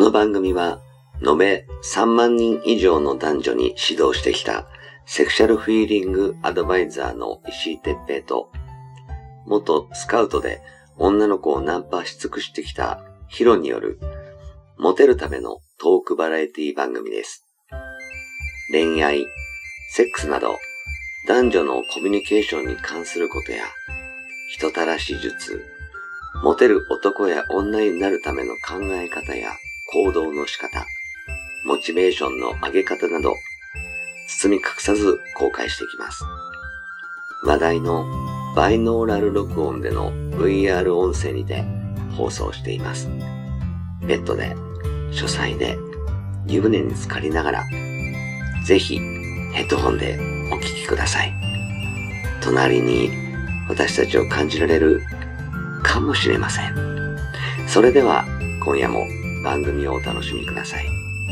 の番組は延べ3万人以上の男女に指導してきたセクシャルフィーリングアドバイザーの石井哲平と、元スカウトで女の子をナンパし尽くしてきたヒロによるモテるためのトークバラエティ番組です。恋愛、セックスなど男女のコミュニケーションに関することや人たらし術、モテる男や女になるための考え方や行動の仕方、モチベーションの上げ方など包み隠さず公開していきます。話題のバイノーラル録音での VR 音声にて放送しています。ベッドで、書斎で、湯船に浸かりながら、ぜひヘッドホンでお聞きください。隣に私たちを感じられるかもしれません。それでは今夜も番組をお楽しみください。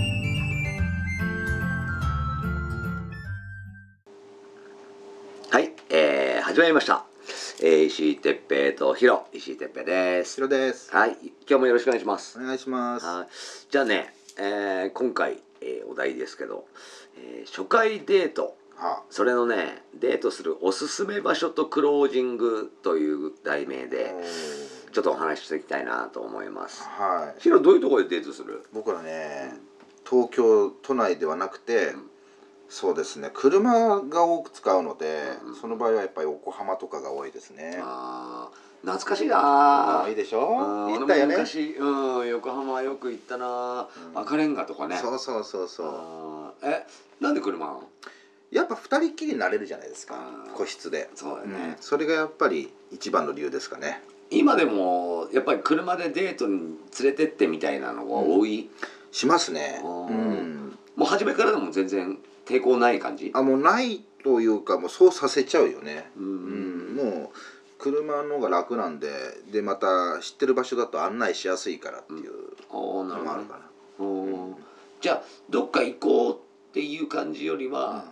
はい、始まりました。石井哲平とヒロ、石井哲平です。 ヒロです。 はい、今日もよろしくお願いします。 お願いします。 じゃあね、今回、お題ですけど、初回デート、それのね、デートするおすすめ場所とクロージングという題名でちょっとお話ししていきたいなと思います。 はい。 ヒロ、どういうところでデートする？ 僕はね、東京都内ではなくて、そうですね、車が多く使うので、その場合はやっぱり横浜とかが多いですね。 懐かしいな。 いいでしょ。 行ったよね。昔、横浜よく行ったな。赤レンガとかね。 そう。 なんで車なの？ やっぱ二人っきりになれるじゃないですか、個室で。 そうだよね。 それがやっぱり一番の理由ですかね。 今でもやっぱり車でデートに連れてってみたいなのが多い？ しますね。 もう初めからでも全然抵抗ない感じ？ もうないというか、もうそうさせちゃうよね。もう車の方が楽なんで、でまた知ってる場所だと案内しやすいからっていうのもあるかな。 じゃあどっか行こうっていう感じよりは、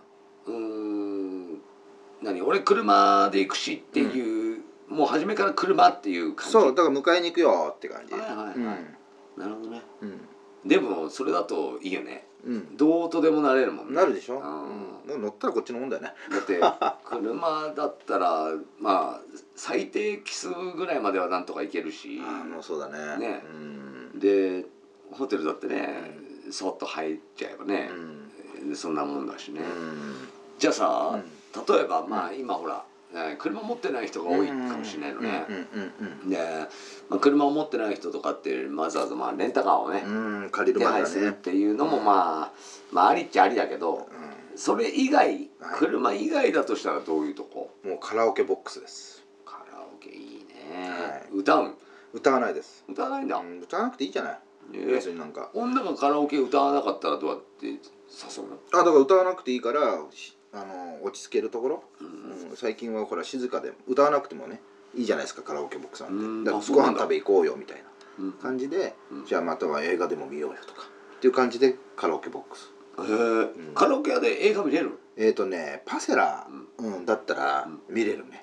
俺車で行くしっていう、もう初めから車っていう感じ？ そう、だから迎えに行くよって感じ。 なるほどね。でもそれだといいよね。どうとでもなれるもんね。 なるでしょ。もう乗ったらこっちのもんだよね。 だって車だったらまあ最低奇数ぐらいまではなんとか行けるし。 もうそうだね。 でホテルだってね、そっと入っちゃえばね、そんなもんだしね。じゃあさ、例えばまあ今ほら車持ってない人が多いかもしれないのね。で、車を持ってない人とかってわざわざレンタカーをね借りる手配するっていうのもまあありっちゃありだけど、それ以外、車以外だとしたらどういうとこ？ もうカラオケボックスです。 カラオケいいね。歌わないです。 歌わないんだ。 歌わなくていいじゃない。別になんか女がカラオケ歌わなかったらどうやって誘うの？ だから歌わなくていいから落ち着けるところ。最近はほら静かで歌わなくてもねいいじゃないですか、カラオケボックスなんて。だからご飯食べ行こうよみたいな感じで、じゃあまたは映画でも見ようよとかっていう感じでカラオケボックス。 カラオケ屋で映画見れる？ パセラだったら見れるね。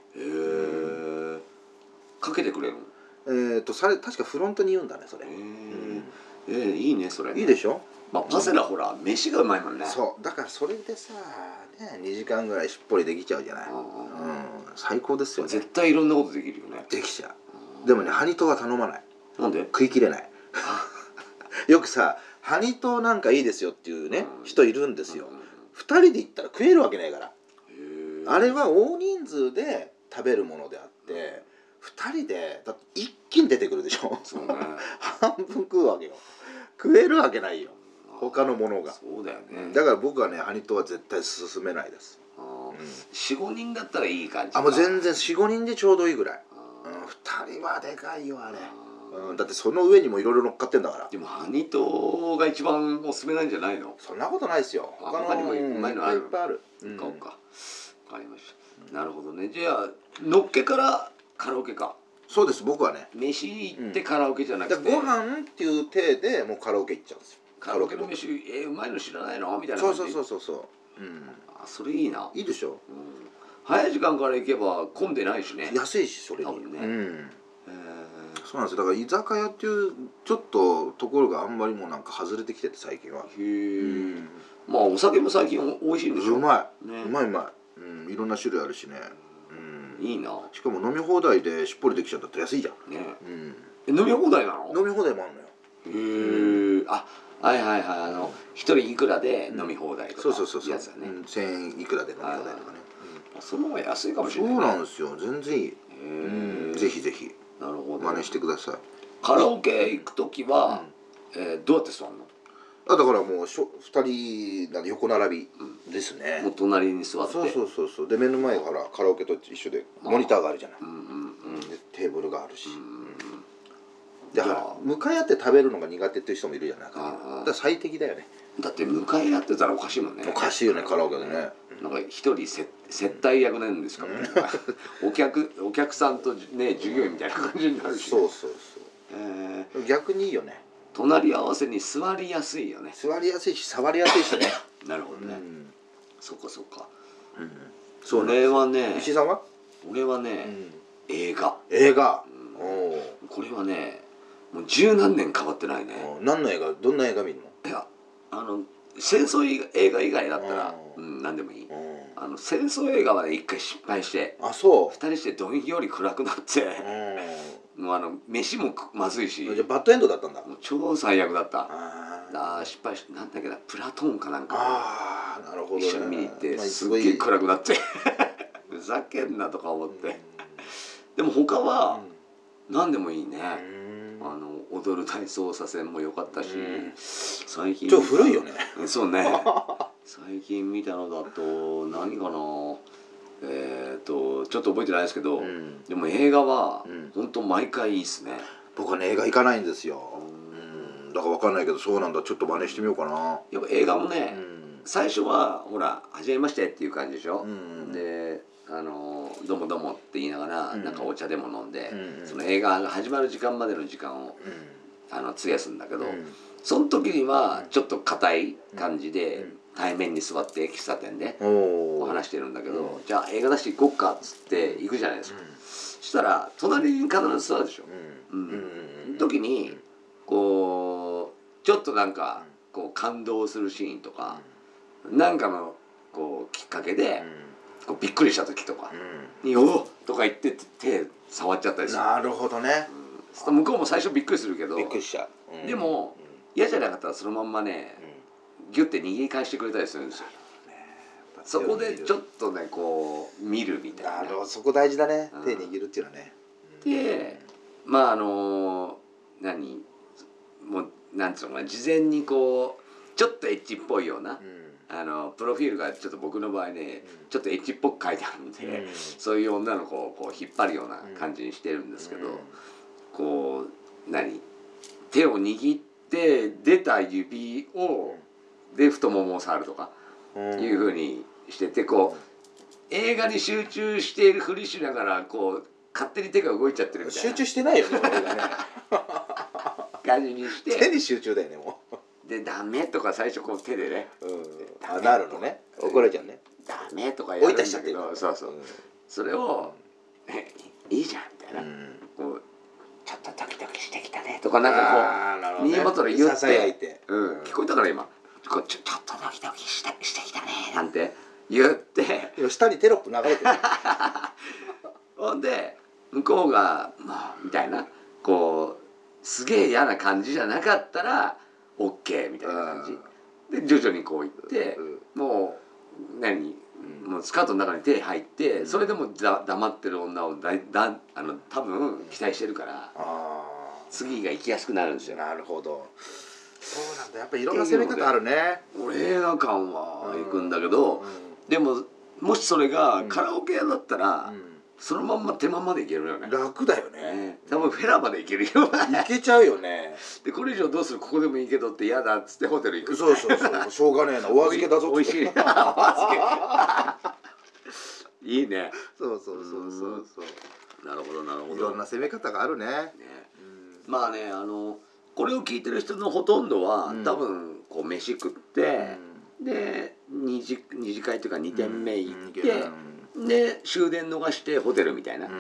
かけてくれるの？ 確かフロントに言うんだね、それ。 いいね、それ。 いいでしょ。 パセラほら飯がうまいもんね。 そうだからそれでさ2時間ぐらいしっぽりできちゃうじゃない。最高ですよね。 絶対いろんなことできるよね。 できちゃう。でもね、ハニトは頼まない。 なんで？ 食い切れない。よくさ、ハニトなんかいいですよっていうね人いるんですよ。2人で行ったら食えるわけないから。あれは大人数で食べるものであって、2人でだって一気に出てくるでしょ。 そうね。 半分食うわけよ。食えるわけないよ、他のものが。 そうだよね。 だから僕はね、ハニトは絶対勧めないです。 4、5人だったらいい感じ。 もう全然4、5人でちょうどいいぐらい。2人はでかいよあれ。だってその上にもいろいろ乗っかってんだから。 でもハニトが一番おすすめなんじゃないの？ そんなことないですよ。 他にもうまいのある？ いっぱいある。 買おうか。わかりました。なるほどね。じゃあのっけからカラオケか。 そうです、僕はね。 飯行ってカラオケじゃなくて、 ご飯っていう体でもうカラオケ行っちゃうんですよ。 カラオケの飯うまいの知らないのみたいなそう。 それいいな。 いいでしょ。 早い時間から行けば混んでないしね。 安いし、それに。 多分ね。 そうなんですよ。だから居酒屋っていうちょっとところがあんまりもうなんか外れてきてて最近は。 へえ。まあお酒も最近美味しいんでしょ。 うまい、 ね、 うまい、いろんな種類あるしね。 いいな。 しかも飲み放題でしっぽりできちゃったって安いじゃん。 ね。飲み放題なの？ 飲み放題もあるのよ。 へえ。あ、はいはいはい、一人いくらで飲み放題とか。 そうやつだね。 1000円いくらで飲み放題とかね。 その方が安いかもしれない。 そうなんですよ。全然いい。ぜひぜひ。 なるほど。 真似してください。 カラオケ行くときはどうやって座るの？ だからもう2人なんで横並びですね。 もう隣に座って。 そうで目の前がほらカラオケと一緒でモニターがあるじゃない。でテーブルがあるし。で向かい合って食べるのが苦手っていう人もいるじゃないか。だから最適だよね。 だって向かい合ってたらおかしいもんね。 おかしいよねカラオケでね。 なんか一人接待役なんですかね。お客さんとね従業員みたいな感じになるし。 そう。逆にいいよね。 隣り合わせに座りやすいよね。 座りやすいし触りやすいしね。 なるほどね。そっかそっか。 俺はね。 石井さんは？ 俺はね映画。これはねもう十何年変わってないね。 何の映画？どんな映画見るの？ いや戦争映画以外だったら何でもいい。戦争映画はね一回失敗して。 あ、そう。 二人してどんより暗くなって。もう飯もまずいし。 じゃあバッドエンドだったんだ。 もう超最悪だった。失敗してなんだっけなプラトーンかなんか。 なるほどね。 一緒に見に行ってすっげえ暗くなってふざけんなとか思って。でも他は何でもいいね。踊る大捜査線も良かったし、最近超古いよね。 そうね。最近見たのだと何かな、ちょっと覚えてないですけど、でも映画は本当毎回いいっすね。 僕はね映画行かないんですよ。だから分かんないけどそうなんだ。ちょっと真似してみようかな。 やっぱ映画もね、最初はほら初めましてっていう感じでしょ。でどうもどうもって言いながらなんかお茶でも飲んで、その映画が始まる時間までの時間を費やすんだけど、その時にはちょっと硬い感じで対面に座って喫茶店で話してるんだけど、じゃあ映画出して行こっかっつって行くじゃないですか。そしたら隣に必ず座るでしょ。その時にこうちょっとなんかこう感動するシーンとかなんかのこうきっかけでこうびっくりした時とかに「おっ!」とか言って手触っちゃったりする。 なるほどね。 向こうも最初びっくりするけど、 びっくりしちゃう。 でも嫌じゃなかったらそのまんまねギュッて握り返してくれたりするんですよ。そこでちょっとねこう見るみたいな。 そこ大事だね。手握るっていうのはね。 でまあもうなんつうのかな、事前にこうちょっとエッチっぽいような、プロフィールがちょっと僕の場合ね、ちょっとエッチっぽく書いてあるんで、そういう女の子をこう引っ張るような感じにしてるんですけど、こう手を握って出た指で太ももを触るとかいうふうにしてて、こう映画に集中しているふりしながらこう勝手に手が動いちゃってるみたいな。 集中してないよね。 感じにして手に集中だよねもう。でダメとか最初こう手でね、 なるのね。怒られちゃうね。 ダメとかやるんだけど、そうそれをいいじゃんみたいな、こうちょっとドキドキしてきたねとかなんかこう耳元で言って、聞こえたから今ちょっとドキドキしてきたねなんて言って下にテロップ流れてる。 ほんで向こうがみたいなこうすげえ嫌な感じじゃなかったら OK みたいな感じで徐々にこういってもうもうスカートの中に手入ってそれでも黙ってる女を多分期待してるから次が行きやすくなるんですよ。 なるほど。そうなんだ。やっぱりいろんな攻め方あるね。 俺映画館は行くんだけど、でももしそれがカラオケ屋だったらそのまんま手間までいけるよね。 楽だよね。 多分フェラまでいけるよ。 いけちゃうよね。 でこれ以上どうする、ここでもいいけどって嫌だっつってホテル行く。 そうしょうがねえな、お預けだぞって。 おいしい。お預け。いいね。 そう。 なるほど。 いろんな攻め方があるね。 まあねこれを聞いてる人のほとんどは多分こう飯食ってで二次会というか2軒目行ってで終電逃してホテルみたいな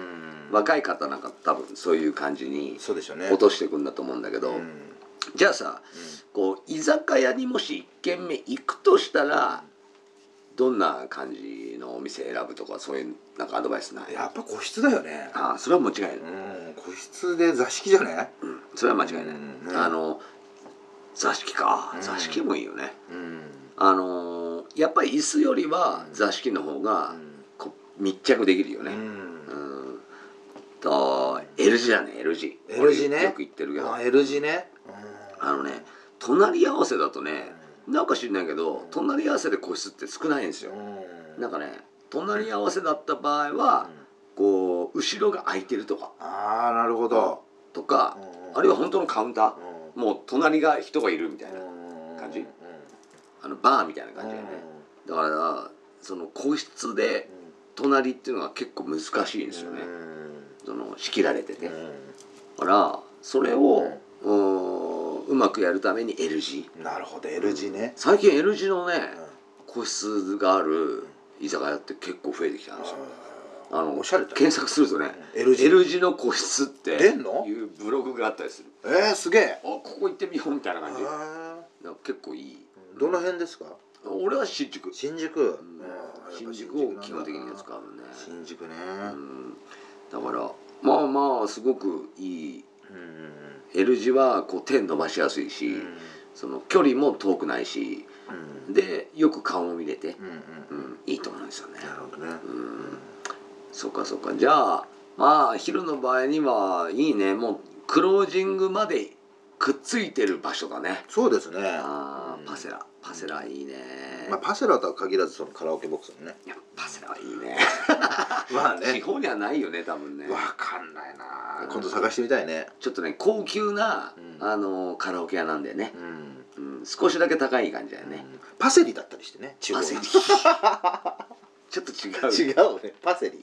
若い方なんか多分そういう感じにそうでしょうね。 落としていくんだと思うんだけど、じゃあさ、こう居酒屋にもし1軒目行くとしたらどんな感じのお店選ぶとか、そういうなんかアドバイスない？ やっぱ個室だよね。 ああ、それは間違いない。 個室で座敷じゃね。 それは間違いない。座敷か、座敷もいいよね。やっぱり椅子よりは座敷の方がこう密着できるよね。L 字だね、 L 字。 L 字ね。 よく言ってるけど、 L 字ね。 隣り合わせだとね、なんか知んないけど隣り合わせで個室って少ないんですよ。なんかね、隣り合わせだった場合はこう後ろが空いてるとか、 ああなるほど、 とか、あるいは本当のカウンター、もう隣が人がいるみたいな感じ、バーみたいな感じだよね。だからその個室で隣っていうのは結構難しいんですよね。その仕切られてて、だからそれをうまくやるために L 字。 なるほど、 L 字ね。 最近 L 字のね個室がある居酒屋って結構増えてきたんですよ。 おしゃれだね。 検索するとね L 字の個室って出んのいうブログがあったりする。 すげえ。 ここ行ってみようみたいな感じ。結構いい。 どの辺ですか？ 俺は新宿。 新宿。 新宿を基本的に使うね。 新宿ね。 だからまあまあすごくいい。L 字はこう手伸ばしやすいし、その距離も遠くないし、でよく顔も見れて、いいと思うんですよね。 なるほどね。 そっかそっか。じゃあまあ昼の場合にはいいね。もうクロージングまでくっついてる場所だね。 そうですね。 パセラいいね。 まあパセラとは限らずそのカラオケボックスもね。 いやパセラはいいね。 まあね。 地方にはないよね多分ね。 わかんないな。今度探してみたいね。 ちょっとね高級なカラオケ屋なんでね。少しだけ高い感じだよね。 パセリだったりしてね。 パセリ。ちょっと違う。 違うね。パセリ。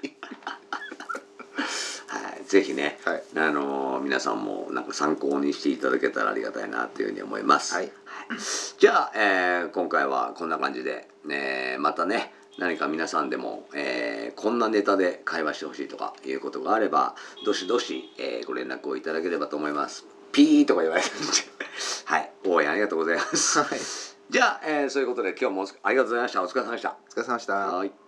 ぜひね、皆さんもなんか参考にしていただけたらありがたいなというふうに思います。じゃあ、今回はこんな感じで、またね何か皆さんでも、こんなネタで会話してほしいとかいうことがあればどしどし、ご連絡をいただければと思います。ピーとか言われてるんで応援ありがとうございます。じゃあ、そういうことで今日もありがとうございました。お疲れ様でした。 お疲れ様でした。 はい。